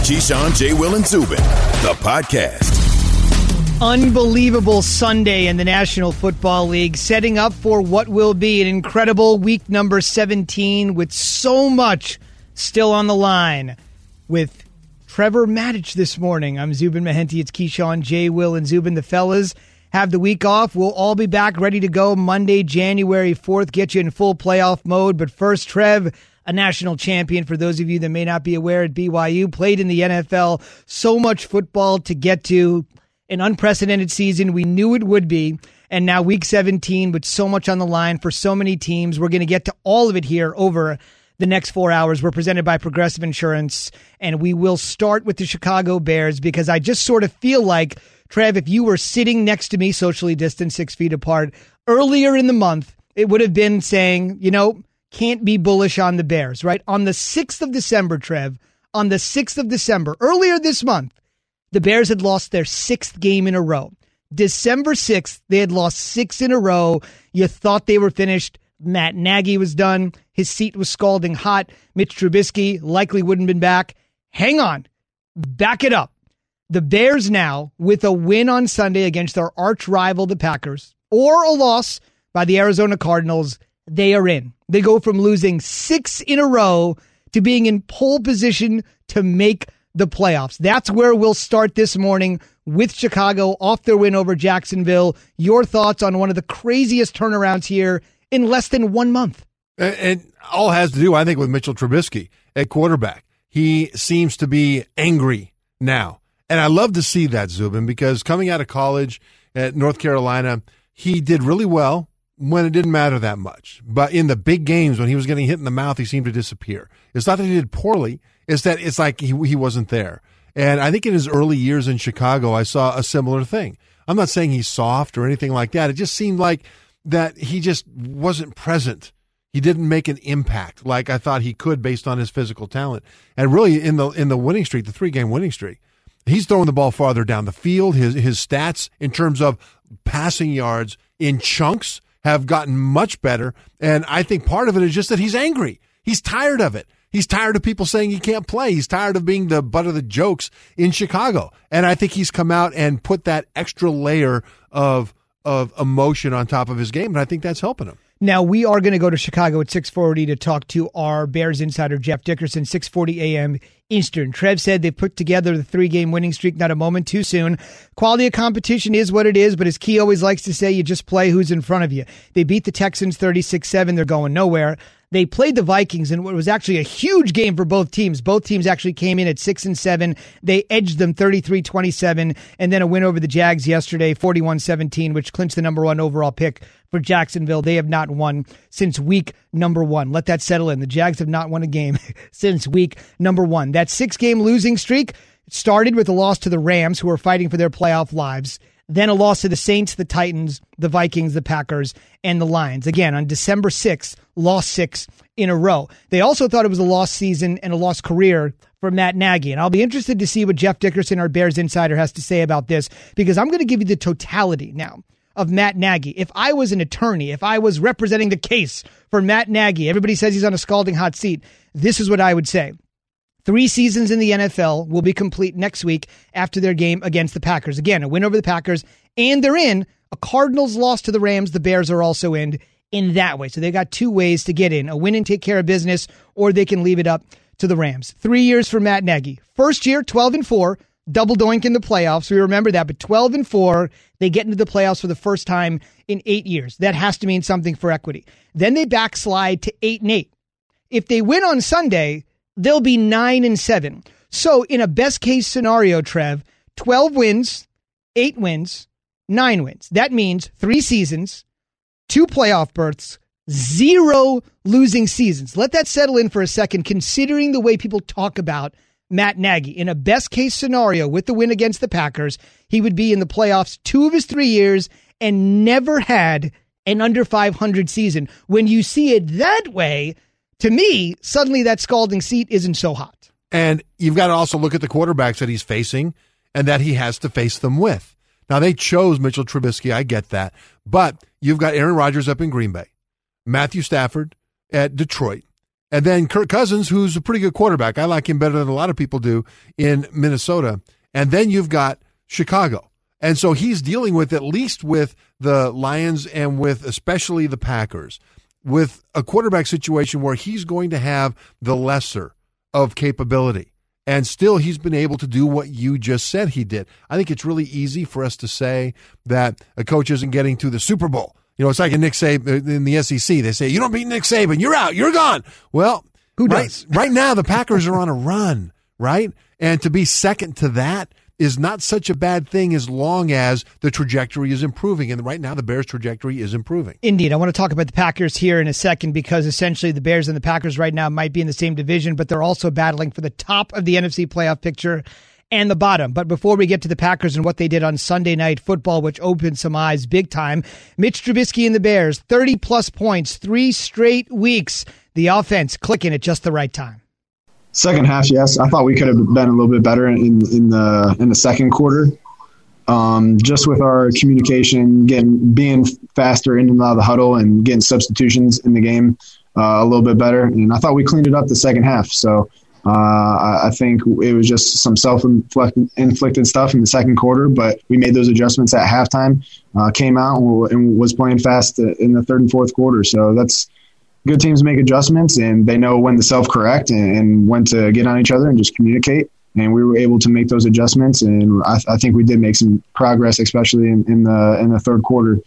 Keyshawn, J. Will, and Zubin, the podcast. Unbelievable Sunday in the National Football League, setting up for what will be an incredible week number 17 with so much still on the line. With Trevor Maddich this morning, I'm Zubin Mehenti. It's Keyshawn, J. Will, and Zubin. The fellas have the week off. We'll all be back ready to go Monday, January 4th, get you in full playoff mode. But first, Trev, a national champion, for those of you that may not be aware, at BYU, played in the NFL. So much football to get to. An unprecedented season. We knew it would be. And now week 17 with so much on the line for so many teams. We're going to get to all of it here over the next 4 hours. We're presented by Progressive Insurance. And we will start with the Chicago Bears because I just sort of feel like, Trev, if you were sitting next to me, socially distanced, 6 feet apart, earlier in the month, it would have been saying, can't be bullish on the Bears, right? On the 6th of December, Trev, on the 6th of December, earlier this month, the Bears had lost their 6th game in a row. December 6th, they had lost 6 in a row. You thought they were finished. Matt Nagy was done. His seat was scalding hot. Mitch Trubisky likely wouldn't have been back. Hang on. Back it up. The Bears now, with a win on Sunday against their arch rival, the Packers, or a loss by the Arizona Cardinals, they are in. They go from losing 6 in a row to being in pole position to make the playoffs. That's where we'll start this morning with Chicago off their win over Jacksonville. Your thoughts on one of the craziest turnarounds here in less than 1 month. And all has to do, I think, with Mitchell Trubisky at quarterback. He seems to be angry now. And I love to see that, Zubin, because coming out of college at North Carolina, he did really well when it didn't matter that much. But in the big games, when he was getting hit in the mouth, he seemed to disappear. It's not that he did poorly. It's that it's like he wasn't there. And I think in his early years in Chicago, I saw a similar thing. I'm not saying he's soft or anything like that. It just seemed like that he just wasn't present. He didn't make an impact like I thought he could based on his physical talent. And really in the winning streak, the 3-game winning streak, he's throwing the ball farther down the field. His stats in terms of passing yards in chunks have gotten much better. And I think part of it is just that he's angry. He's tired of it. He's tired of people saying he can't play. He's tired of being the butt of the jokes in Chicago. And I think he's come out and put that extra layer of emotion on top of his game, and I think that's helping him. Now, we are going to go to Chicago at 6:40 to talk to our Bears insider, Jeff Dickerson, 6:40 a.m. Eastern. Trev said they put together the 3-game winning streak not a moment too soon. Quality of competition is what it is, but as Key always likes to say, you just play who's in front of you. They beat the Texans 36-7. They're going nowhere. They played the Vikings in what was actually a huge game for both teams. Both teams actually came in at 6-7. They edged them 33-27, and then a win over the Jags yesterday, 41-17, which clinched the number 1 overall pick for Jacksonville. They have not won since week number 1. Let that settle in. The Jags have not won a game since week number 1. That 6-game losing streak started with a loss to the Rams, who are fighting for their playoff lives. Then a loss to the Saints, the Titans, the Vikings, the Packers, and the Lions. Again, on December 6th, lost 6 in a row. They also thought it was a lost season and a lost career for Matt Nagy. And I'll be interested to see what Jeff Dickerson, our Bears insider, has to say about this, because I'm going to give you the totality now of Matt Nagy. If I was an attorney, if I was representing the case for Matt Nagy, everybody says he's on a scalding hot seat, this is what I would say. 3 seasons in the NFL will be complete next week after their game against the Packers. Again, a win over the Packers, and they're in. A Cardinals loss to the Rams. The Bears are also in that way. So they got 2 ways to get in, a win and take care of business, or they can leave it up to the Rams. 3 years for Matt Nagy. First year, 12-4, double doink in the playoffs. We remember that, but 12-4, they get into the playoffs for the first time in 8 years. That has to mean something for equity. Then they backslide to 8-8. If they win on Sunday, they'll be 9-7. So in a best case scenario, Trev, 12 wins, 8 wins, 9 wins. That means 3 seasons, 2 playoff berths, 0 losing seasons. Let that settle in for a second, considering the way people talk about Matt Nagy. In a best case scenario with the win against the Packers, he would be in the playoffs 2 of his 3 years and never had an under 500 season. When you see it that way, to me, suddenly that scalding seat isn't so hot. And you've got to also look at the quarterbacks that he's facing and that he has to face them with. Now, they chose Mitchell Trubisky. I get that. But you've got Aaron Rodgers up in Green Bay, Matthew Stafford at Detroit, And then Kirk Cousins, who's a pretty good quarterback. I like him better than a lot of people do in Minnesota. And then you've got Chicago. And so he's dealing with, at least with the Lions and with especially the Packers, with a quarterback situation where he's going to have the lesser of capability. And still he's been able to do what you just said he did. I think it's really easy for us to say that a coach isn't getting to the Super Bowl. You know, it's like a Nick Saban in the SEC. They say, you don't beat Nick Saban, you're out, you're gone. Well, who does? Right now the Packers are on a run, right? And to be second to that is not such a bad thing as long as the trajectory is improving. And right now the Bears' trajectory is improving. Indeed. I want to talk about the Packers here in a second because essentially the Bears and the Packers right now might be in the same division, but they're also battling for the top of the NFC playoff picture and the bottom. But before we get to the Packers and what they did on Sunday Night Football, which opened some eyes big time, Mitch Trubisky and the Bears, 30-plus points, 3 straight weeks. The offense clicking at just the right time. Second half, yes. I thought we could have been a little bit better in the second quarter. Just with our communication, being faster in and out of the huddle and getting substitutions in the game a little bit better. And I thought we cleaned it up the second half. So I think it was just some self-inflicted stuff in the second quarter, but we made those adjustments at halftime, came out and was playing fast in the third and fourth quarter. So that's good. Teams make adjustments, and they know when to self-correct and when to get on each other and just communicate. And we were able to make those adjustments, and I think we did make some progress, especially in the third quarter,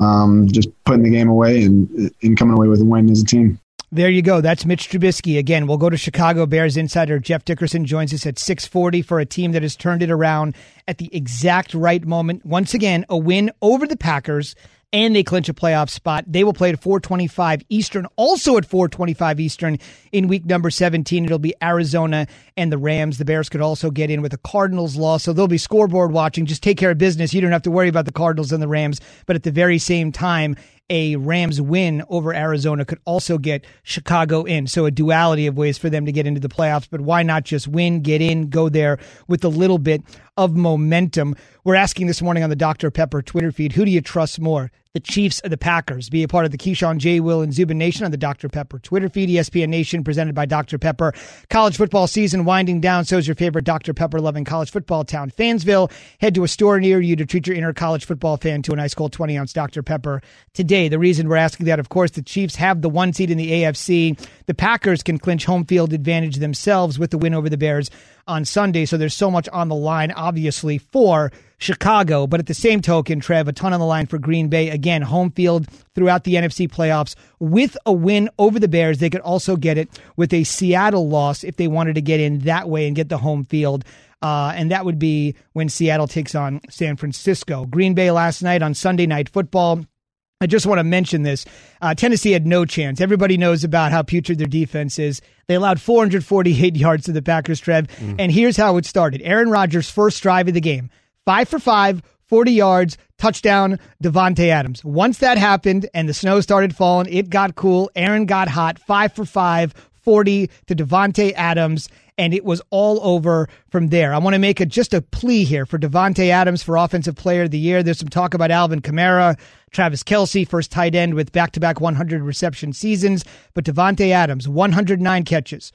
just putting the game away and coming away with a win as a team. There you go. That's Mitch Trubisky. Again, we'll go to Chicago Bears insider Jeff Dickerson joins us at 6:40 for a team that has turned it around at the exact right moment. Once again, a win over the Packers, and they clinch a playoff spot. They will play at 4:25 Eastern, also at 4:25 Eastern in week number 17. It'll be Arizona and the Rams. The Bears could also get in with a Cardinals loss, so they'll be scoreboard watching. Just take care of business. You don't have to worry about the Cardinals and the Rams, but at the very same time, a Rams win over Arizona could also get Chicago in. So a duality of ways for them to get into the playoffs, but why not just win, get in, go there with a little bit of momentum? We're asking this morning on the Dr. Pepper Twitter feed, who do you trust more, the Chiefs or the Packers? Be a part of the Keyshawn, J. Will, and Zubin Nation on the Dr. Pepper Twitter feed, ESPN Nation presented by Dr. Pepper. College football season winding down, so is your favorite Dr. Pepper-loving college football town, Fansville. Head to a store near you to treat your inner college football fan to an ice cold 20-ounce Dr. Pepper today. The reason we're asking that, of course, the Chiefs have the 1 seed in the AFC. The Packers can clinch home field advantage themselves with the win over the Bears on Sunday, so there's so much on the line, obviously, for Chicago. But at the same token, Trev, a ton on the line for Green Bay. Again, home field throughout the NFC playoffs. With a win over the Bears, they could also get it with a Seattle loss if they wanted to get in that way and get the home field. And that would be when Seattle takes on San Francisco. Green Bay last night on Sunday Night Football. I just want to mention this. Tennessee had no chance. Everybody knows about how putrid their defense is. They allowed 448 yards to the Packers, Trev. And here's how it started. Aaron Rodgers' first drive of the game. 5 for 5, 40 yards, touchdown, Davante Adams. Once that happened and the snow started falling, it got cool. Aaron got hot. 5 for 5, 40 to Davante Adams. And it was all over from there. I want to make just a plea here for Davante Adams for Offensive Player of the Year. There's some talk about Alvin Kamara, Travis Kelce, first tight end with back-to-back 100 reception seasons. But Davante Adams, 109 catches,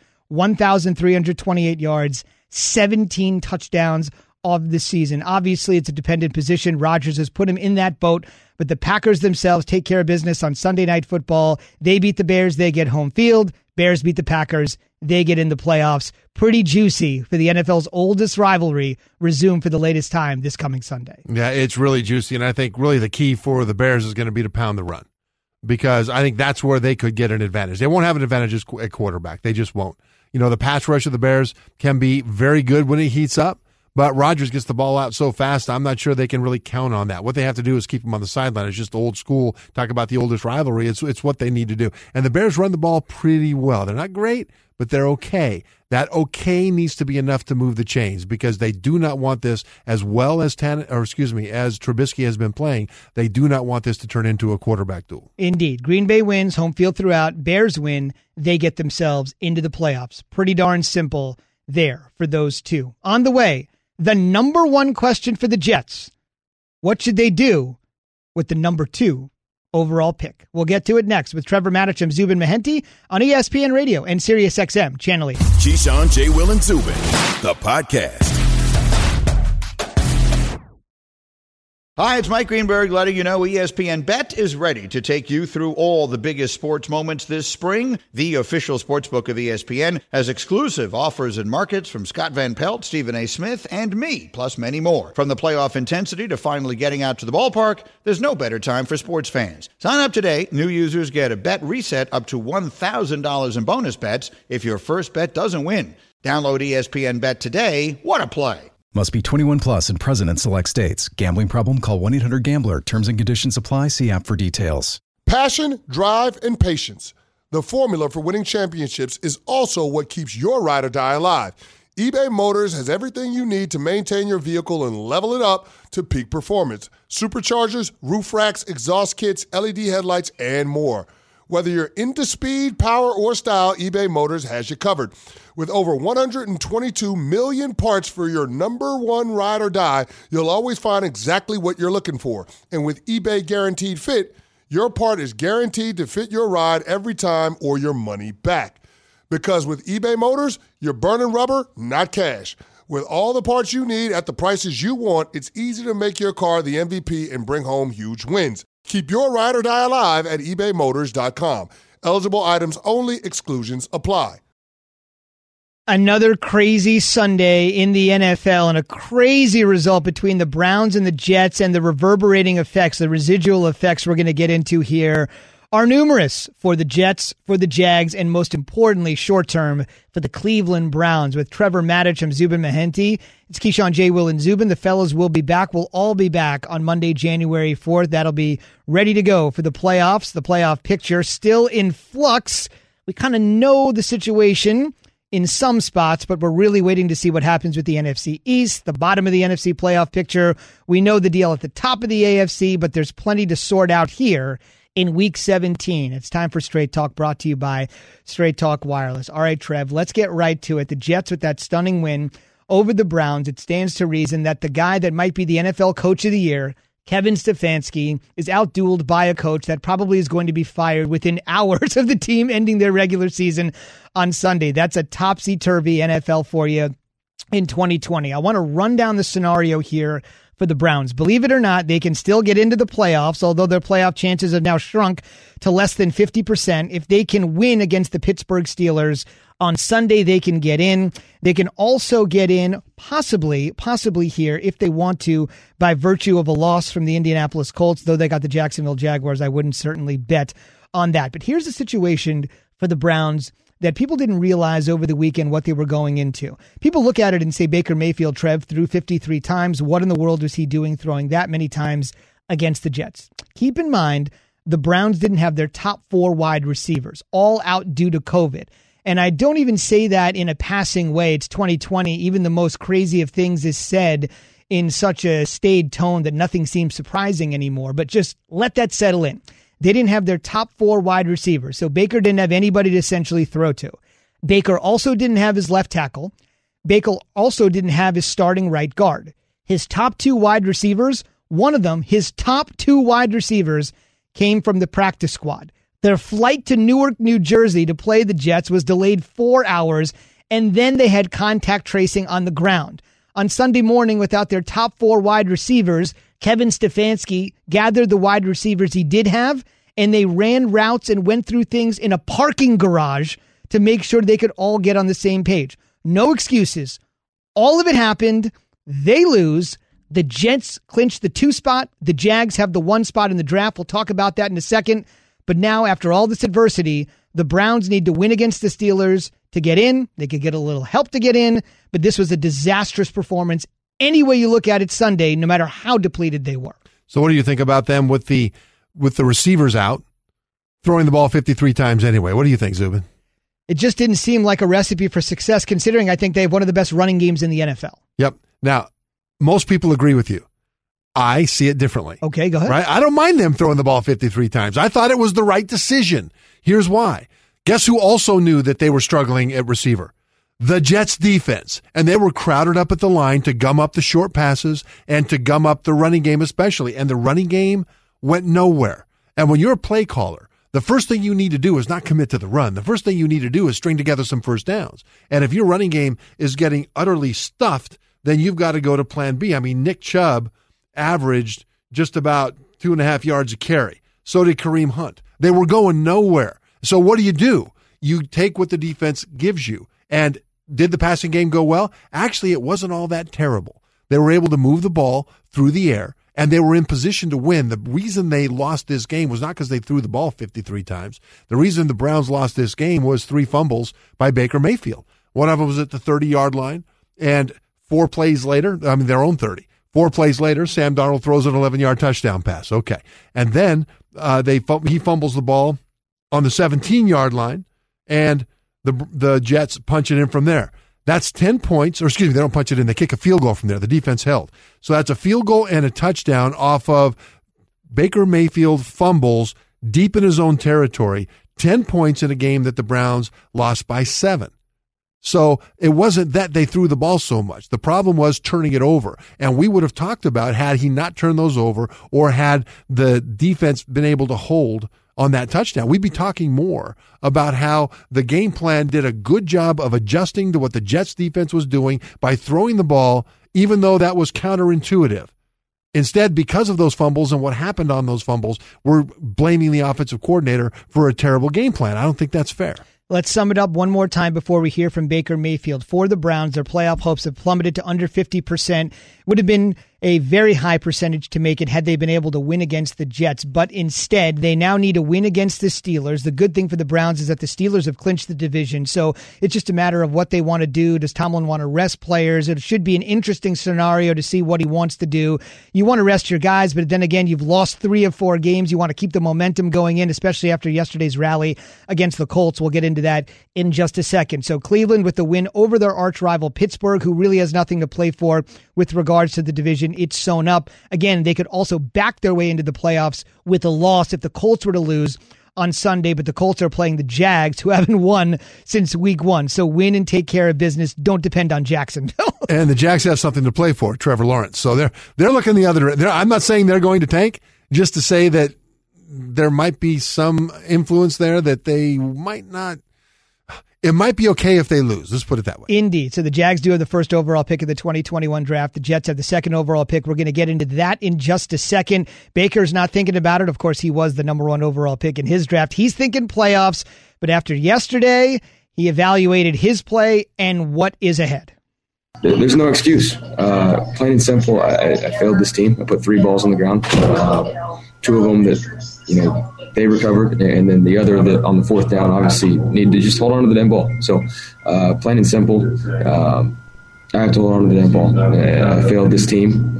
1,328 yards, 17 touchdowns of the season. Obviously, it's a dependent position. Rodgers has put him in that boat, but the Packers themselves take care of business on Sunday Night Football. They beat the Bears. They get home field. Bears beat the Packers. They get in the playoffs. Pretty juicy for the NFL's oldest rivalry resume for the latest time this coming Sunday. Yeah, it's really juicy, and I think really the key for the Bears is going to be to pound the run, because I think that's where they could get an advantage. They won't have an advantage at quarterback. They just won't. You know, the pass rush of the Bears can be very good when it heats up, but Rodgers gets the ball out so fast, I'm not sure they can really count on that. What they have to do is keep him on the sideline. It's just old school. Talk about the oldest rivalry. It's what they need to do. And the Bears run the ball pretty well. They're not great, but they're okay. That okay needs to be enough to move the chains, because they do not want this, as well as as Trubisky has been playing, they do not want this to turn into a quarterback duel. Indeed. Green Bay wins, home field throughout. Bears win, they get themselves into the playoffs. Pretty darn simple there for those two. On the way, the number one question for the Jets: what should they do with the number 2 overall pick. We'll get to it next with Trevor Matich and Zubin Mehenti on ESPN Radio and SiriusXM Channel 8. Keyshawn, J. Will, and Zubin, the podcast. Hi, it's Mike Greenberg letting you know ESPN Bet is ready to take you through all the biggest sports moments this spring. The official sportsbook of ESPN has exclusive offers and markets from Scott Van Pelt, Stephen A. Smith, and me, plus many more. From the playoff intensity to finally getting out to the ballpark, there's no better time for sports fans. Sign up today. New users get a bet reset up to $1,000 in bonus bets if your first bet doesn't win. Download ESPN Bet today. What a play. Must be 21 plus and present in select states. Gambling problem? Call 1-800-GAMBLER. Terms and conditions apply. See app for details. Passion, drive, and patience. The formula for winning championships is also what keeps your ride or die alive. eBay Motors has everything you need to maintain your vehicle and level it up to peak performance. Superchargers, roof racks, exhaust kits, LED headlights, and more. Whether you're into speed, power, or style, eBay Motors has you covered. With over 122 million parts for your number one ride or die, you'll always find exactly what you're looking for. And with eBay Guaranteed Fit, your part is guaranteed to fit your ride every time or your money back. Because with eBay Motors, you're burning rubber, not cash. With all the parts you need at the prices you want, it's easy to make your car the MVP and bring home huge wins. Keep your ride or die alive at ebaymotors.com. Eligible items only. Exclusions apply. Another crazy Sunday in the NFL and a crazy result between the Browns and the Jets, and the reverberating effects, the residual effects we're going to get into here are numerous for the Jets, for the Jags, and most importantly, short-term, for the Cleveland Browns. With Trevor Matich and Zubin Mehenti, it's Keyshawn, J. Will, and Zubin. The fellas will be back. We'll all be back on Monday, January 4th. That'll be ready to go for the playoffs. The playoff picture still in flux. We kind of know the situation in some spots, but we're really waiting to see what happens with the NFC East, the bottom of the NFC playoff picture. We know the deal at the top of the AFC, but there's plenty to sort out here in Week 17. It's time for Straight Talk, brought to you by Straight Talk Wireless. All right, Trev, let's get right to it. The Jets with that stunning win over the Browns. It stands to reason that the guy that might be the NFL Coach of the Year, Kevin Stefanski, is outdueled by a coach that probably is going to be fired within hours of the team ending their regular season on Sunday. That's a topsy-turvy NFL for you in 2020. I want to run down the scenario here for the Browns. Believe it or not, they can still get into the playoffs, although their playoff chances have now shrunk to less than 50%. If they can win against the Pittsburgh Steelers on Sunday, they can get in. They can also get in possibly here if they want to by virtue of a loss from the Indianapolis Colts, though they got the Jacksonville Jaguars. I wouldn't certainly bet on that. But here's the situation for the Browns that people didn't realize over the weekend what they were going into. People look at it and say Baker Mayfield, Trev, threw 53 times. What in the world was he doing throwing that many times against the Jets? Keep in mind, the Browns didn't have their top 4 wide receivers, all out due to COVID. And I don't even say that in a passing way. It's 2020. Even the most crazy of things is said in such a staid tone that nothing seems surprising anymore. But just let that settle in. They didn't have their top 4 wide receivers, so Baker didn't have anybody to essentially throw to. Baker also didn't have his left tackle. Baker also didn't have his starting right guard. His top 2 wide receivers, one of them, his top 2 wide receivers, came from the practice squad. Their flight to Newark, New Jersey to play the Jets was delayed 4 hours, and then they had contact tracing on the ground. On Sunday morning, without their top 4 wide receivers, Kevin Stefanski gathered the wide receivers he did have, and they ran routes and went through things in a parking garage to make sure they could all get on the same page. No excuses. All of it happened. They lose. The Jets clinch the 2 spot. The Jags have the 1 spot in the draft. We'll talk about that in a second. But now, after all this adversity, the Browns need to win against the Steelers to get in. They could get a little help to get in, but this was a disastrous performance any way you look at it Sunday, no matter how depleted they were. So what do you think about them with the receivers out, throwing the ball 53 times anyway? What do you think, Zubin? It just didn't seem like a recipe for success, considering I think they have one of the best running games in the NFL. Yep. Now, most people agree with you. I see it differently. Okay, go ahead. Right? I don't mind them throwing the ball 53 times. I thought it was the right decision. Here's why. Guess who also knew that they were struggling at receiver? The Jets defense. And they were crowded up at the line to gum up the short passes and to gum up the running game especially. And the running game went nowhere. And when you're a play caller, the first thing you need to do is not commit to the run. The first thing you need to do is string together some first downs. And if your running game is getting utterly stuffed, then you've got to go to plan B. I mean, Nick Chubb averaged just about 2.5 yards a carry. So did Kareem Hunt. They were going nowhere. So what do? You take what the defense gives you. And did the passing game go well? Actually, it wasn't all that terrible. They were able to move the ball through the air, and they were in position to win. The reason they lost this game was not because they threw the ball 53 times. The reason the Browns lost this game was 3 fumbles by Baker Mayfield. One of them was at the 30-yard line, and 4 plays later, their own 30. 4 plays later, Sam Darnold throws an 11-yard touchdown pass. Okay. And then he fumbles the ball on the 17-yard line, and the Jets punch it in from there. That's 10 points, or excuse me, they don't punch it in. They kick a field goal from there. The defense held. So that's a field goal and a touchdown off of Baker Mayfield fumbles deep in his own territory. 10 points in a game that the Browns lost by 7. So it wasn't that they threw the ball so much. The problem was turning it over. And we would have talked about had he not turned those over or had the defense been able to hold on that touchdown, we'd be talking more about how the game plan did a good job of adjusting to what the Jets defense was doing by throwing the ball, even though that was counterintuitive. Instead, because of those fumbles and what happened on those fumbles, we're blaming the offensive coordinator for a terrible game plan. I don't think that's fair. Let's sum it up one more time before we hear from Baker Mayfield. For the Browns, their playoff hopes have plummeted to under 50%. Would have been a very high percentage to make it had they been able to win against the Jets. But instead, they now need a win against the Steelers. The good thing for the Browns is that the Steelers have clinched the division. So it's just a matter of what they want to do. Does Tomlin want to rest players? It should be an interesting scenario to see what he wants to do. You want to rest your guys, but then again, you've lost 3 of 4 games. You want to keep the momentum going in, especially after yesterday's rally against the Colts. We'll get into that in just a second. So Cleveland with the win over their arch rival Pittsburgh, who really has nothing to play for with regards to the division. It's sewn up. Again, they could also back their way into the playoffs with a loss if the Colts were to lose on Sunday, but the Colts are playing the Jags, who haven't won since week 1. So win and take care of business. Don't depend on Jacksonville. And the Jags have something to play for, Trevor Lawrence. So they're looking the other way. I'm not saying they're going to tank, just to say that there might be some influence there that they might not. It might be okay if they lose. Let's put it that way. Indeed. So the Jags do have the first overall pick of the 2021 draft. The Jets have the second overall pick. We're going to get into that in just a second. Baker's not thinking about it. Of course, he was the number 1 overall pick in his draft. He's thinking playoffs. But after yesterday, he evaluated his play and what is ahead. There's no excuse. Plain and simple, I failed this team. I put 3 balls on the ground. 2 of them that, they recovered, and then the other that on the 4th down obviously needed to just hold on to the damn ball. So plain and simple, I have to hold on to the damn ball. I failed this team.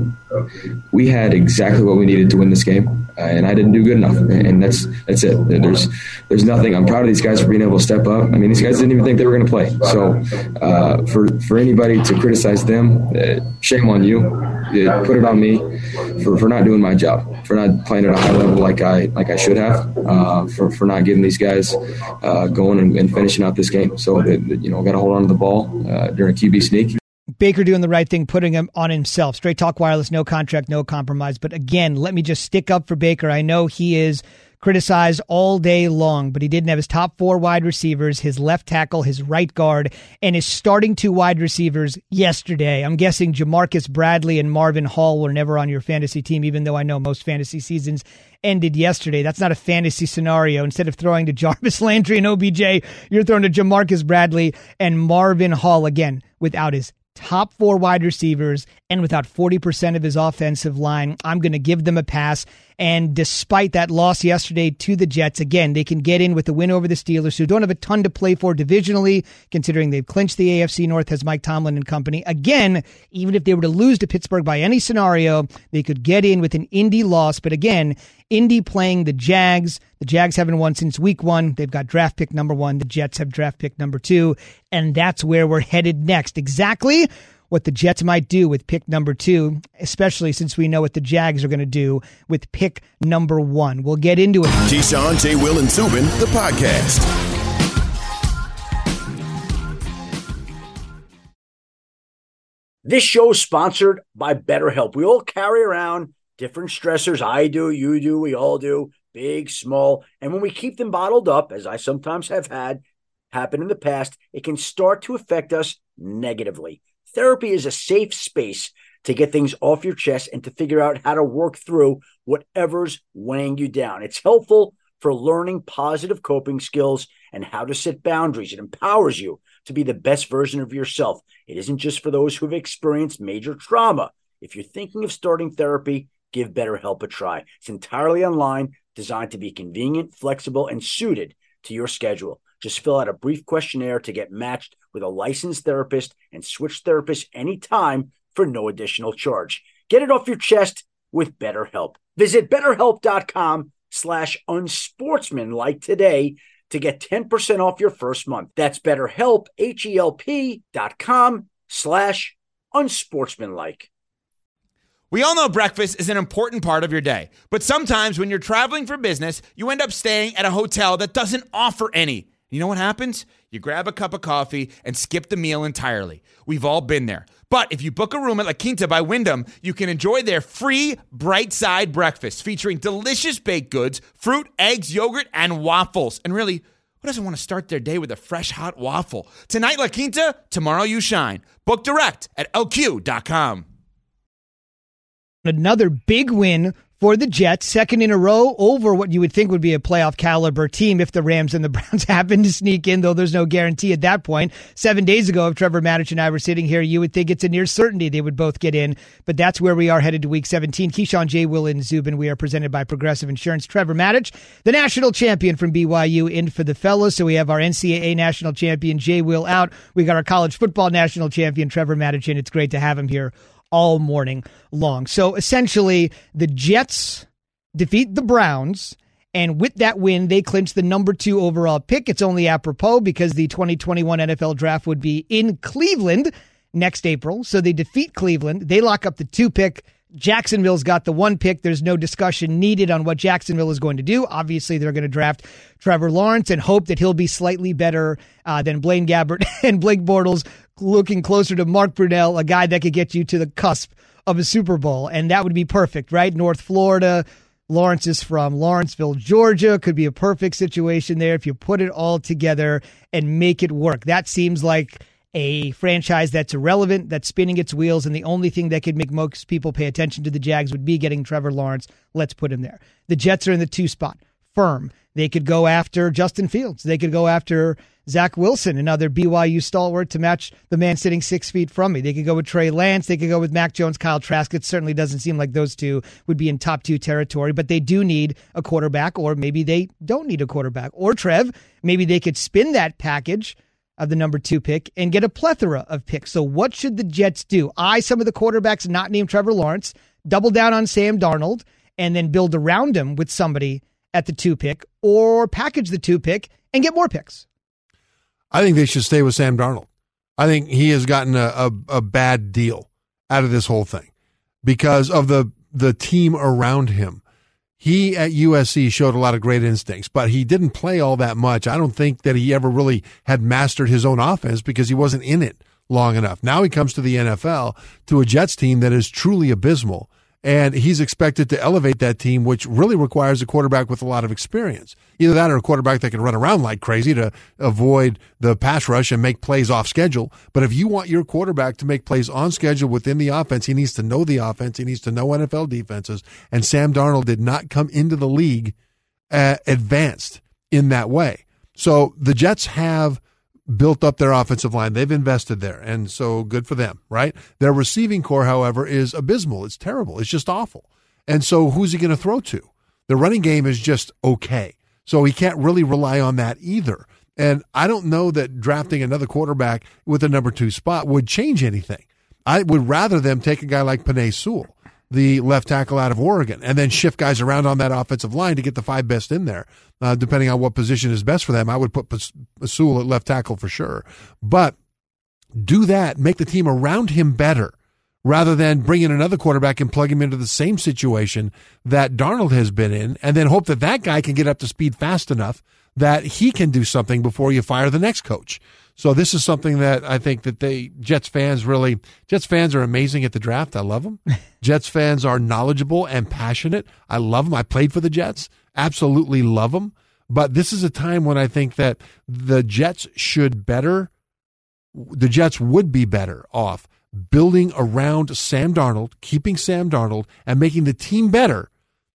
We had exactly what we needed to win this game, and I didn't do good enough, and that's it. There's nothing. I'm proud of these guys for being able to step up. I mean, these guys didn't even think they were going to play. So for anybody to criticize them, shame on you. Put it on me for not doing my job, for not playing at a high level like I should have, for not getting these guys going and finishing out this game. So got to hold on to the ball during a QB sneak. Baker doing the right thing, putting him on himself. Straight Talk Wireless, no contract, no compromise. But again, let me just stick up for Baker. I know he is criticized all day long, but he didn't have his top 4 wide receivers, his left tackle, his right guard, and his starting 2 wide receivers yesterday. I'm guessing Jamarcus Bradley and Marvin Hall were never on your fantasy team, even though I know most fantasy seasons ended yesterday. That's not a fantasy scenario. Instead of throwing to Jarvis Landry and OBJ, you're throwing to Jamarcus Bradley and Marvin Hall, again, without his top 4 wide receivers and without 40% of his offensive line. I'm going to give them a pass. And despite that loss yesterday to the Jets, again, they can get in with the win over the Steelers, who don't have a ton to play for divisionally, considering they've clinched the AFC North, has Mike Tomlin and company. Again, even if they were to lose to Pittsburgh by any scenario, they could get in with an Indy loss. But again, Indy playing the Jags. The Jags haven't won since week 1. They've got draft pick number 1. The Jets have draft pick number 2. And that's where we're headed next. Exactly what the Jets might do with pick number 2, especially since we know what the Jags are going to do with pick number 1. We'll get into it. Keyshawn, J. Will, and Zubin, the podcast. This show is sponsored by BetterHelp. We all carry around different stressors. I do, you do, we all do. big, small, and when we keep them bottled up, as I sometimes have had happen in the past, it can start to affect us negatively. Therapy is a safe space to get things off your chest and to figure out how to work through whatever's weighing you down. It's helpful for learning positive coping skills and how to set boundaries. It empowers you to be the best version of yourself. It isn't just for those who have experienced major trauma. If you're thinking of starting therapy, give BetterHelp a try. It's entirely online, designed to be convenient, flexible, and suited to your schedule. Just fill out a brief questionnaire to get matched with a licensed therapist and switch therapists anytime for no additional charge. Get it off your chest with BetterHelp. Visit BetterHelp.com/unsportsmanlike today to get 10% off your first month. That's BetterHelp, HELP.com/unsportsmanlike. We all know breakfast is an important part of your day, but sometimes when you're traveling for business, you end up staying at a hotel that doesn't offer any. You know what happens? You grab a cup of coffee and skip the meal entirely. We've all been there. But if you book a room at La Quinta by Wyndham, you can enjoy their free Bright Side breakfast featuring delicious baked goods, fruit, eggs, yogurt, and waffles. And really, who doesn't want to start their day with a fresh, hot waffle? Tonight, La Quinta, tomorrow you shine. Book direct at LQ.com. Another big win for the Jets, second in a row over what you would think would be a playoff caliber team if the Rams and the Browns happen to sneak in, though there's no guarantee at that point. 7 days ago, if Trevor Maddich and I were sitting here, you would think it's a near certainty they would both get in, but that's where we are headed to Week 17. Keyshawn, J. Will, and Zubin. We are presented by Progressive Insurance. Trevor Maddich, the national champion from BYU, in for the fellas. So we have our NCAA national champion, J. Will, out. We got our college football national champion, Trevor Maddich, in. It's great to have him here all morning long. So essentially, the Jets defeat the Browns, and with that win, they clinch the number 2 overall pick. It's only apropos because the 2021 NFL draft would be in Cleveland next April. So they defeat Cleveland. They lock up the 2 pick. Jacksonville's got the 1 pick. There's no discussion needed on what Jacksonville is going to do. Obviously, they're going to draft Trevor Lawrence and hope that he'll be slightly better than Blaine Gabbert and Blake Bortles, looking closer to Mark Brunell, a guy that could get you to the cusp of a Super Bowl. And that would be perfect, right? North Florida. Lawrence is from Lawrenceville, Georgia. Could be a perfect situation there if you put it all together and make it work. That seems like a franchise that's irrelevant, that's spinning its wheels, and the only thing that could make most people pay attention to the Jags would be getting Trevor Lawrence. Let's put him there. The Jets are in the 2 spot. Firm. They could go after Justin Fields. They could go after Zach Wilson, another BYU stalwart, to match the man sitting 6 feet from me. They could go with Trey Lance. They could go with Mac Jones, Kyle Trask. It certainly doesn't seem like those two would be in top 2 territory, but they do need a quarterback, or maybe they don't need a quarterback. Or Trev, maybe they could spin that package of the number 2 pick and get a plethora of picks. So what should the Jets do? Some of the quarterbacks not named Trevor Lawrence, double down on Sam Darnold, and then build around him with somebody at the 2 pick, or package the 2 pick and get more picks. I think they should stay with Sam Darnold. I think he has gotten a bad deal out of this whole thing because of the team around him. He at USC showed a lot of great instincts, but he didn't play all that much. I don't think that he ever really had mastered his own offense because he wasn't in it long enough. Now he comes to the NFL, to a Jets team that is truly abysmal, and he's expected to elevate that team, which really requires a quarterback with a lot of experience. Either that or a quarterback that can run around like crazy to avoid the pass rush and make plays off schedule. But if you want your quarterback to make plays on schedule within the offense, he needs to know the offense. He needs to know NFL defenses. And Sam Darnold did not come into the league advanced in that way. So the Jets have built up their offensive line. They've invested there, and so good for them, right? Their receiving core, however, is abysmal. It's terrible. It's just awful. And so who's he going to throw to? The running game is just okay. So he can't really rely on that either. And I don't know that drafting another quarterback with a number 2 spot would change anything. I would rather them take a guy like Penei Sewell, the left tackle out of Oregon, and then shift guys around on that offensive line to get the 5 best in there. Depending on what position is best for them, I would put Sewell at left tackle for sure. But do that, make the team around him better, rather than bring in another quarterback and plug him into the same situation that Darnold has been in, and then hope that that guy can get up to speed fast enough that he can do something before you fire the next coach. So this is something that I think that Jets fans are amazing at the draft. I love them. Jets fans are knowledgeable and passionate. I love them. I played for the Jets. Absolutely love them. But this is a time when I think that the Jets would be better off building around Sam Darnold, keeping Sam Darnold, and making the team better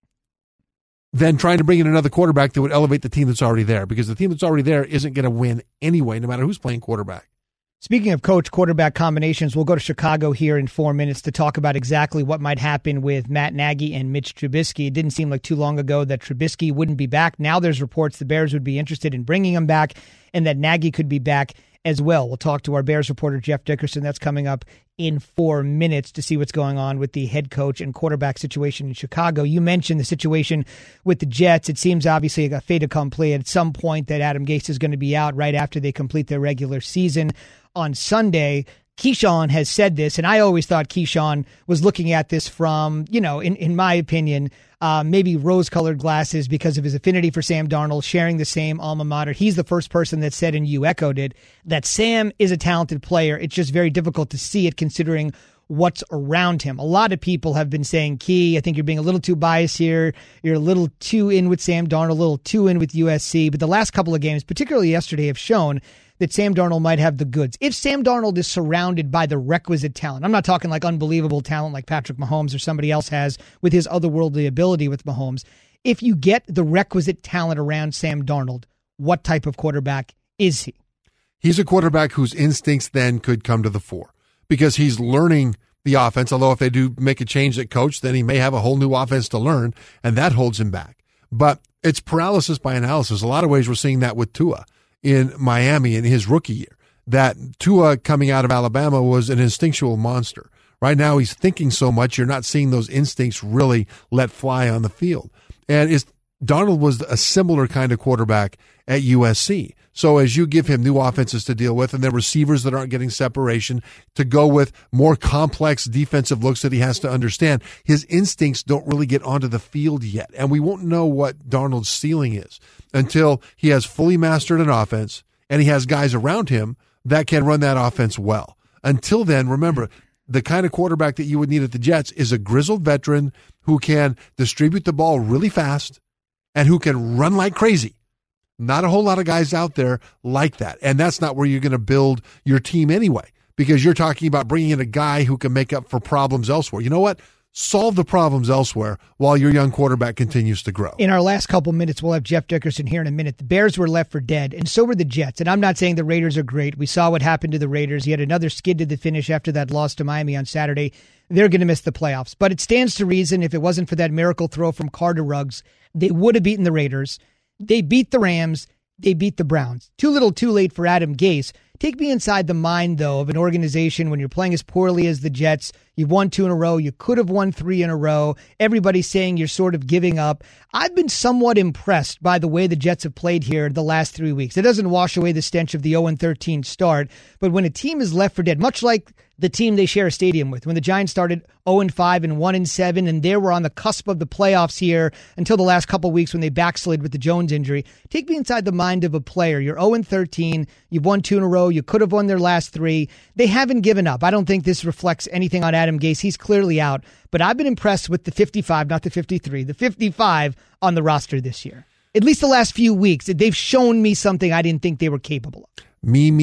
than trying to bring in another quarterback that would elevate the team that's already there, because the team that's already there isn't going to win anyway, no matter who's playing quarterback. Speaking of coach-quarterback combinations, we'll go to Chicago here in 4 minutes to talk about exactly what might happen with Matt Nagy and Mitch Trubisky. It didn't seem like too long ago that Trubisky wouldn't be back. Now there's reports the Bears would be interested in bringing him back and that Nagy could be back as well. We'll talk to our Bears reporter, Jeff Dickerson. That's coming up in 4 minutes to see what's going on with the head coach and quarterback situation in Chicago. You mentioned the situation with the Jets. It seems obviously a fait accompli at some point that Adam Gase is going to be out right after they complete their regular season on Sunday. Keyshawn has said this, and I always thought Keyshawn was looking at this from, in my opinion, maybe rose-colored glasses because of his affinity for Sam Darnold, sharing the same alma mater. He's the first person that said, and you echoed it, that Sam is a talented player. It's just very difficult to see it considering what's around him. A lot of people have been saying, Key, I think you're being a little too biased here. You're a little too in with Sam Darnold, a little too in with USC. But the last couple of games, particularly yesterday, have shown that Sam Darnold might have the goods. If Sam Darnold is surrounded by the requisite talent, I'm not talking like unbelievable talent like Patrick Mahomes or somebody else has with his otherworldly ability with Mahomes. If you get the requisite talent around Sam Darnold, what type of quarterback is he? He's a quarterback whose instincts then could come to the fore because he's learning the offense, although if they do make a change at coach, then he may have a whole new offense to learn, and that holds him back. But it's paralysis by analysis. A lot of ways we're seeing that with Tua in Miami in his rookie year, that Tua coming out of Alabama was an instinctual monster. Right now he's thinking so much, you're not seeing those instincts really let fly on the field. And Darnold was a similar kind of quarterback at USC. So as you give him new offenses to deal with and the receivers that aren't getting separation to go with more complex defensive looks that he has to understand, his instincts don't really get onto the field yet. And we won't know what Darnold's ceiling is until he has fully mastered an offense and he has guys around him that can run that offense well. Until then, remember, the kind of quarterback that you would need at the Jets is a grizzled veteran who can distribute the ball really fast and who can run like crazy. Not a whole lot of guys out there like that. And that's not where you're going to build your team anyway, because you're talking about bringing in a guy who can make up for problems elsewhere. You know what? Solve the problems elsewhere while your young quarterback continues to grow. In our last couple minutes, we'll have Jeff Dickerson here in a minute. The Bears were left for dead, and so were the Jets. And I'm not saying the Raiders are great. We saw what happened to the Raiders. He had another skid to the finish after that loss to Miami on Saturday. They're going to miss the playoffs. But it stands to reason if it wasn't for that miracle throw from Carter Ruggs, they would have beaten the Raiders. They beat the Rams. They beat the Browns. Too little, too late for Adam Gase. Take me inside the mind, though, of an organization when you're playing as poorly as the Jets. You've won 2 in a row. You could have won 3 in a row. Everybody's saying you're sort of giving up. I've been somewhat impressed by the way the Jets have played here the last 3 weeks. It doesn't wash away the stench of the 0-13 start, but when a team is left for dead, much like the team they share a stadium with, when the Giants started 0-5 and 1-7, and they were on the cusp of the playoffs here until the last couple of weeks when they backslid with the Jones injury. Take me inside the mind of a player. You're 0-13. You've won 2 in a row. You could have won their last 3. They haven't given up. I don't think this reflects anything on Adam Gase. He's clearly out. But I've been impressed with the 55, not the 53, the 55 on the roster this year. At least the last few weeks, they've shown me something I didn't think they were capable of.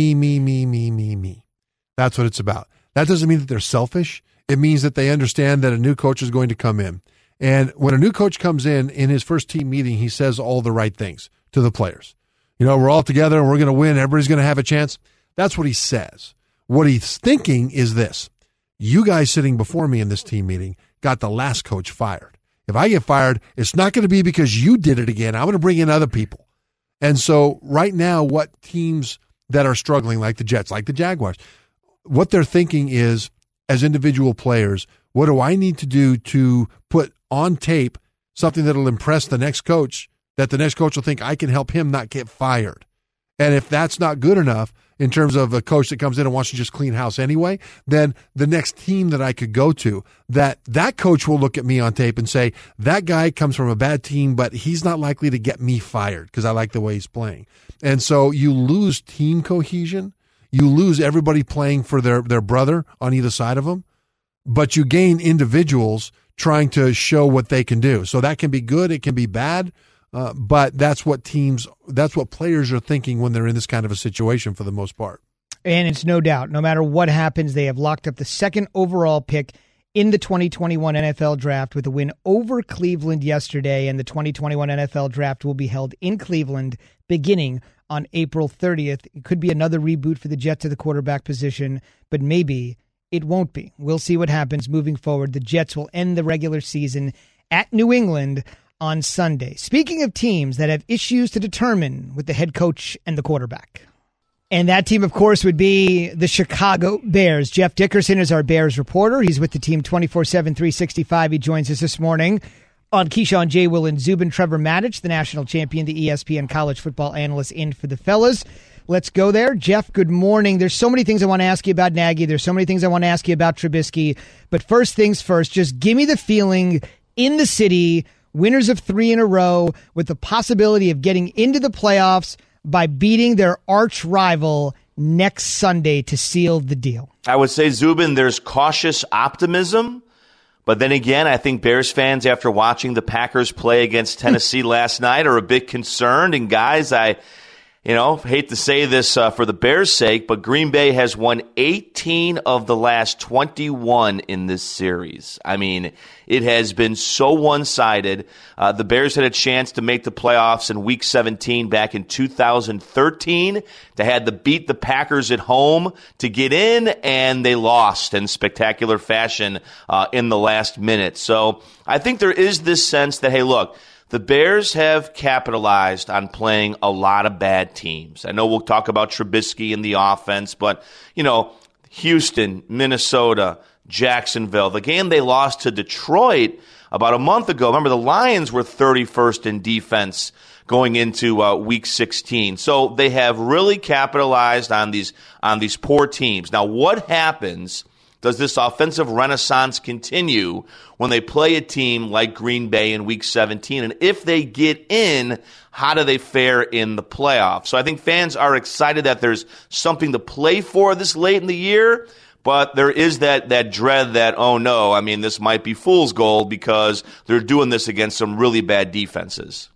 Me. That's what it's about. That doesn't mean that they're selfish. It means that they understand that a new coach is going to come in. And when a new coach comes in his first team meeting, he says all the right things to the players. We're all together and we're going to win. Everybody's going to have a chance. That's what he says. What he's thinking is this. You guys sitting before me in this team meeting got the last coach fired. If I get fired, it's not going to be because you did it again. I'm going to bring in other people. And so right now, what teams that are struggling, like the Jets, like the Jaguars, what they're thinking is, as individual players, what do I need to do to put on tape something that'll impress the next coach, that the next coach will think I can help him not get fired? And if that's not good enough in terms of a coach that comes in and wants to just clean house anyway, then the next team that I could go to, that coach will look at me on tape and say, that guy comes from a bad team, but he's not likely to get me fired because I like the way he's playing. And so you lose team cohesion you lose everybody playing for their brother on either side of them, but you gain individuals trying to show what they can do. So that can be good, it can be bad, but that's what players are thinking when they're in this kind of a situation for the most part. And it's no doubt, no matter what happens, they have locked up the second overall pick in the 2021 NFL Draft with a win over Cleveland yesterday, and the 2021 NFL Draft will be held in Cleveland beginning on April 30th. It could be another reboot for the Jets at the quarterback position, but maybe it won't be. We'll see what happens moving forward. The Jets will end the regular season at New England on Sunday. Speaking of teams that have issues to determine with the head coach and the quarterback. And that team, of course, would be the Chicago Bears. Jeff Dickerson is our Bears reporter. He's with the team 24/7, 365. He joins us this morning on Keyshawn, J. Will, and Zubin. Trevor Maddich, the national champion, the ESPN college football analyst, in for the fellas. Let's go there. Jeff, good morning. There's so many things I want to ask you about Nagy. There's so many things I want to ask you about Trubisky. But first things first, just give me the feeling in the city, winners of 3 in a row, with the possibility of getting into the playoffs by beating their arch rival next Sunday to seal the deal. I would say, Zubin, there's cautious optimism. But then again, I think Bears fans, after watching the Packers play against Tennessee last night, are a bit concerned. And guys, I hate to say this for the Bears' sake, but Green Bay has won 18 of the last 21 in this series. I mean, it has been so one-sided. The Bears had a chance to make the playoffs in Week 17 back in 2013. They had to beat the Packers at home to get in, and they lost in spectacular fashion in the last minute. So I think there is this sense that, hey, look, the Bears have capitalized on playing a lot of bad teams. I know we'll talk about Trubisky and the offense, but, Houston, Minnesota, Jacksonville, the game they lost to Detroit about a month ago. Remember, the Lions were 31st in defense going into Week 16. So they have really capitalized on these poor teams. Now, what happens? Does this offensive renaissance continue when they play a team like Green Bay in Week 17? And if they get in, how do they fare in the playoffs? So I think fans are excited that there's something to play for this late in the year, but there is that dread that, oh no, I mean, this might be fool's gold because they're doing this against some really bad defenses.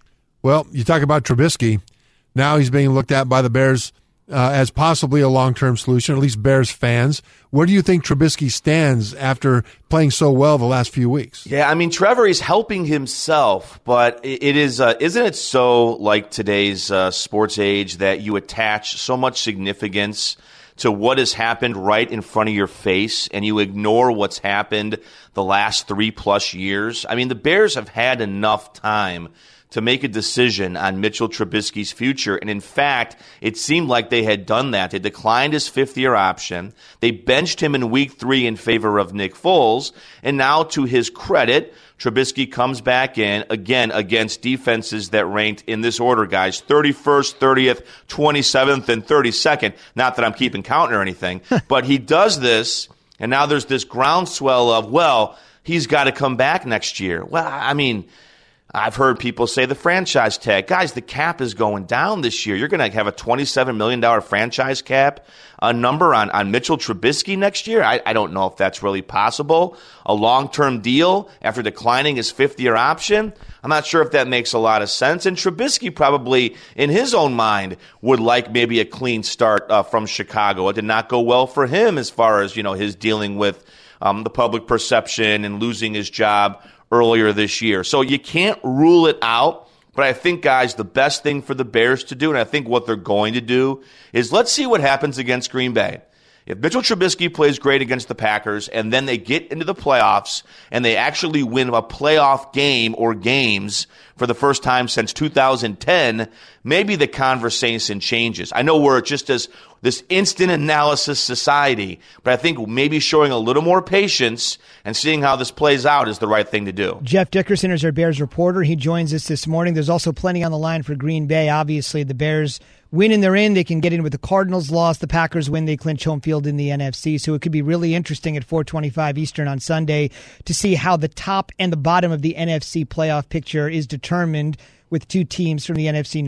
Well, you talk about Trubisky. Now he's being looked at by the Bears as possibly a long-term solution, at least Bears fans. Where do you think Trubisky stands after playing so well the last few weeks? Yeah, I mean, Trevor is helping himself, but it is, isn't it so like today's sports age that you attach so much significance to what has happened right in front of your face and you ignore what's happened the last 3+ years? I mean, the Bears have had enough time to make a decision on Mitchell Trubisky's future. And in fact, it seemed like they had done that. They declined his 5th-year option. They benched him in Week 3 in favor of Nick Foles. And now, to his credit, Trubisky comes back in, again, against defenses that ranked in this order, guys, 31st, 30th, 27th, and 32nd. Not that I'm keeping count or anything, but he does this, and now there's this groundswell of, well, he's got to come back next year. Well, I mean, I've heard people say the franchise tag. Guys, the cap is going down this year. You're going to have a $27 million franchise cap number on Mitchell Trubisky next year. I don't know if that's really possible. A long-term deal after declining his 5th-year option, I'm not sure if that makes a lot of sense. And Trubisky probably, in his own mind, would like maybe a clean start from Chicago. It did not go well for him as far as, his dealing with the public perception and losing his job earlier this year. So you can't rule it out, but I think, guys, the best thing for the Bears to do, and I think what they're going to do, is let's see what happens against Green Bay. If Mitchell Trubisky plays great against the Packers and then they get into the playoffs and they actually win a playoff game or games for the first time since 2010, maybe the conversation changes. I know we're just this instant analysis society, but I think maybe showing a little more patience and seeing how this plays out is the right thing to do. Jeff Dickerson is our Bears reporter. He joins us this morning. There's also plenty on the line for Green Bay. Obviously, the Bears win and they're in. They can get in with the Cardinals loss. The Packers win. They clinch home field in the NFC. So it could be really interesting at 4:25 Eastern on Sunday to see how the top and the bottom of the NFC playoff picture is determined with 2 teams from the NFC North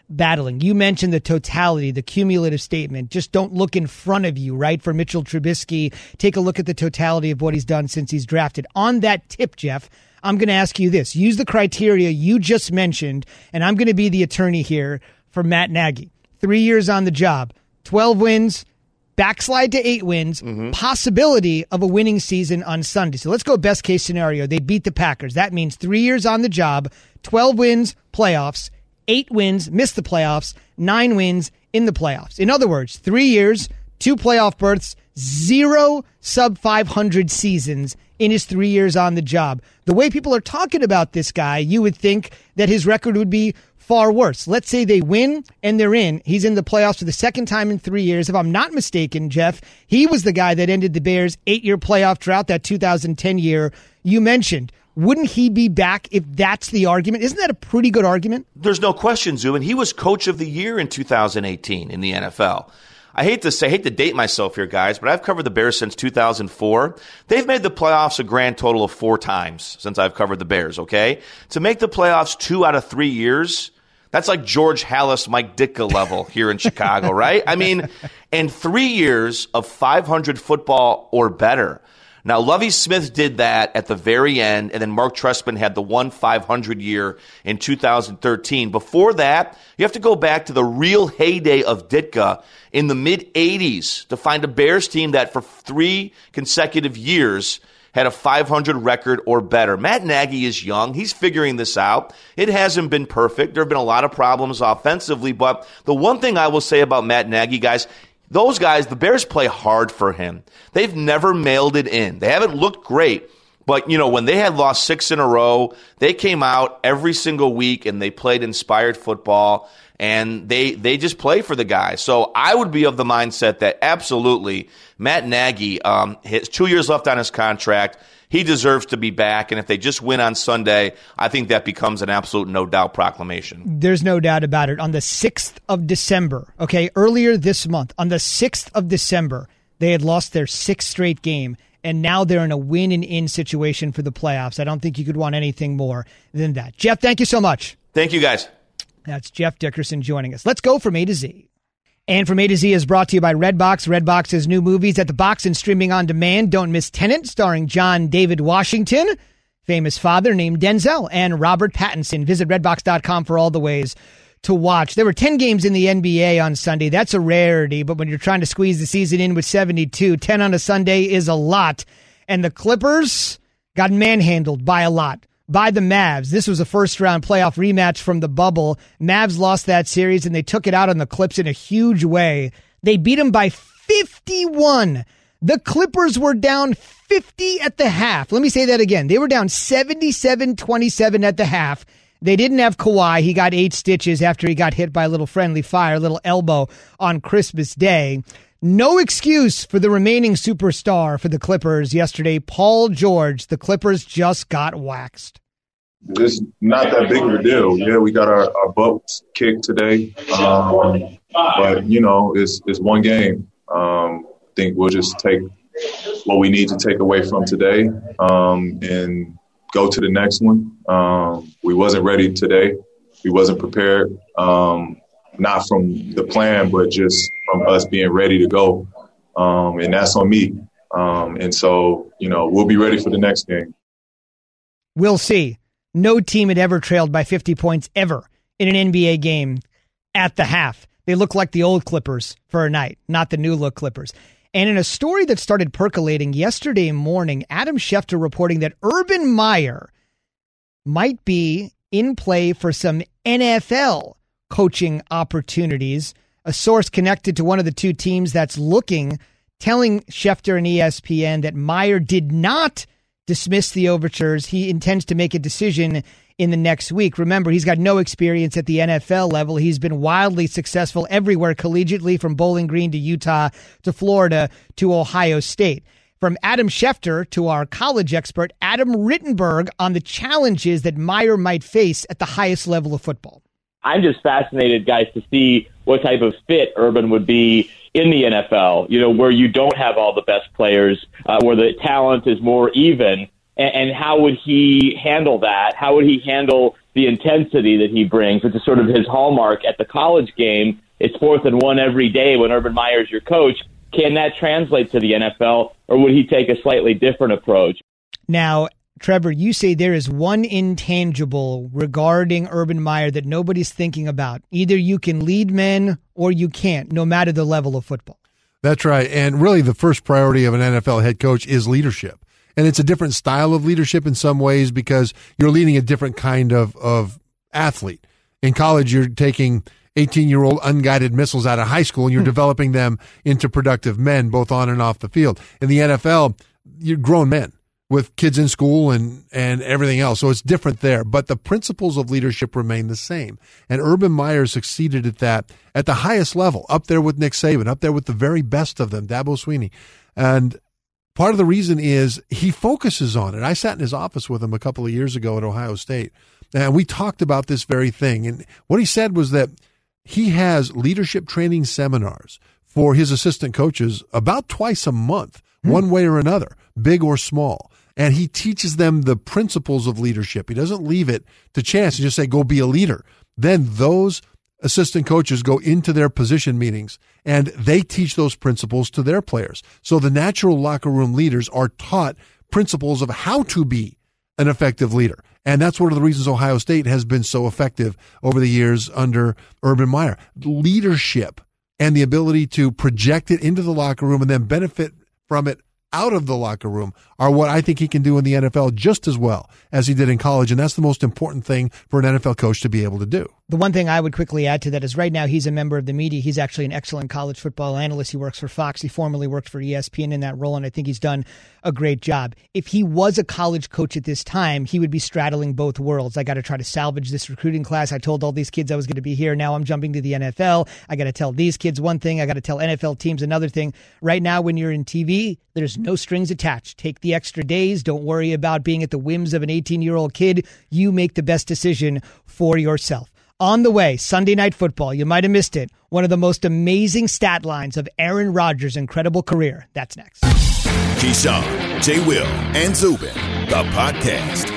battling. You mentioned the totality, the cumulative statement. Just don't look in front of you, right? For Mitchell Trubisky, take a look at the totality of what he's done since he's drafted. On that tip, Jeff, I'm going to ask you this. Use the criteria you just mentioned, and I'm going to be the attorney here for Matt Nagy. 3 years on the job, 12 wins, backslide to 8 wins, possibility of a winning season on Sunday. So let's go best case scenario. They beat the Packers. That means 3 years on the job, 12 wins, playoffs, 8 wins, miss the playoffs, 9 wins in the playoffs. In other words, 3 years, 2 playoff berths, 0 sub-500 seasons in his 3 years on the job. The way people are talking about this guy, you would think that his record would be far worse. Let's say they win and they're in. He's in the playoffs for the second time in 3 years. If I'm not mistaken, Jeff, he was the guy that ended the Bears' 8-year playoff drought, that 2010 year you mentioned. Wouldn't he be back if that's the argument? Isn't that a pretty good argument? There's no question, Zubin. He was coach of the year in 2018 in the NFL. I hate to date myself here, guys, but I've covered the Bears since 2004. They've made the playoffs a grand total of 4 times since I've covered the Bears, okay? To make the playoffs 2 out of 3 years, that's like George Halas, Mike Ditka level here in Chicago, right? I mean, and 3 years of 500 football or better. Now, Lovie Smith did that at the very end, and then Mark Trestman had the 500 year in 2013. Before that, you have to go back to the real heyday of Ditka in the mid-'80s to find a Bears team that for 3 consecutive years had a 500 record or better. Matt Nagy is young. He's figuring this out. It hasn't been perfect. There have been a lot of problems offensively, but the one thing I will say about Matt Nagy, guys, those guys, the Bears play hard for him. They've never mailed it in. They haven't looked great, but, you know, when they had lost 6 in a row, they came out every single week and they played inspired football, and they just play for the guys. So I would be of the mindset that absolutely Matt Nagy, has 2 years left on his contract. He deserves to be back, and if they just win on Sunday, I think that becomes an absolute no-doubt proclamation. There's no doubt about it. On the 6th of December, okay, earlier this month, on the 6th of December, they had lost their 6th straight game, and now they're in a win-and-in situation for the playoffs. I don't think you could want anything more than that. Jeff, thank you so much. Thank you, guys. That's Jeff Dickerson joining us. Let's go from A to Z. And From A to Z is brought to you by Redbox. Redbox has new movies at the box and streaming on demand. Don't miss Tenet, starring John David Washington, famous father named Denzel, and Robert Pattinson. Visit redbox.com for all the ways to watch. There were 10 games in the NBA on Sunday. That's a rarity, but when you're trying to squeeze the season in with 72, 10 on a Sunday is a lot. And the Clippers got manhandled by a lot. By the Mavs. This was a first-round playoff rematch from the bubble. Mavs lost that series, and they took it out on the Clips in a huge way. They beat them by 51. The Clippers were down 50 at the half. Let me say that again. They were down 77-27 at the half. They didn't have Kawhi. He got 8 stitches after he got hit by a little friendly fire, a little elbow on Christmas Day. No excuse for the remaining superstar for the Clippers yesterday, Paul George. The Clippers just got waxed. It's not that big of a deal. Yeah, we got our butts kicked today. But, you know, it's one game. I think we'll just take what we need to take away from today and go to the next one. We wasn't ready today. We wasn't prepared. Not from the plan, but just from us being ready to go. And that's on me. And so, you know, we'll be ready for the next game. We'll see. No team had ever trailed by 50 points ever in an NBA game at the half. They look like the old Clippers for a night, not the new look Clippers. And in a story that started percolating yesterday morning, Adam Schefter reporting that Urban Meyer might be in play for some NFL coaching opportunities. A source connected to one of the two teams that's looking, telling Schefter and ESPN that Meyer did not dismiss the overtures. He intends to make a decision in the next week. Remember, he's got no experience at the NFL level. He's been wildly successful everywhere collegiately, from Bowling Green to Utah to Florida to Ohio State. From Adam Schefter to our college expert, Adam Rittenberg, on the challenges that Meyer might face at the highest level of football. I'm just fascinated, guys, to see what type of fit Urban would be in the NFL, you know, where you don't have all the best players, where the talent is more even. and how would he handle that? How would he handle the intensity that he brings, which is sort of his hallmark at the college game? It's 4th and 1 every day when Urban Meyer's your coach. Can that translate to the NFL, or would he take a slightly different approach? Now, Trevor, you say there is one intangible regarding Urban Meyer that nobody's thinking about. Either you can lead men or you can't, no matter the level of football. That's right. And really the first priority of an NFL head coach is leadership. And it's a different style of leadership in some ways because you're leading a different kind of athlete. In college, you're taking 18-year-old unguided missiles out of high school and you're developing them into productive men, both on and off the field. In the NFL, you're grown men with kids in school and everything else. So it's different there. But the principles of leadership remain the same. And Urban Meyer succeeded at that at the highest level, up there with Nick Saban, up there with the very best of them, Dabo Swinney. And part of the reason is he focuses on it. I sat in his office with him a couple of years ago at Ohio State, and we talked about this very thing. And what he said was that he has leadership training seminars for his assistant coaches about twice a month, one way or another, big or small. And he teaches them the principles of leadership. He doesn't leave it to chance and just say, go be a leader. Then those assistant coaches go into their position meetings and they teach those principles to their players. So the natural locker room leaders are taught principles of how to be an effective leader. And that's one of the reasons Ohio State has been so effective over the years under Urban Meyer. Leadership and the ability to project it into the locker room and then benefit from it out of the locker room are what I think he can do in the NFL just as well as he did in college. And that's the most important thing for an NFL coach to be able to do. The one thing I would quickly add to that is right now he's a member of the media. He's actually an excellent college football analyst. He works for Fox. He formerly worked for ESPN in that role, and I think he's done a great job. If he was a college coach at this time, he would be straddling both worlds. I got to try to salvage this recruiting class. I told all these kids I was going to be here. Now I'm jumping to the NFL. I got to tell these kids one thing. I got to tell NFL teams another thing. Right now, when you're in TV, there's no strings attached. Take the extra days. Don't worry about being at the whims of an 18-year-old kid. You make the best decision for yourself. On the way, Sunday Night Football. You might have missed it. One of the most amazing stat lines of Aaron Rodgers' incredible career. That's next. Keyshawn, J. Will, and Zubin, the podcast.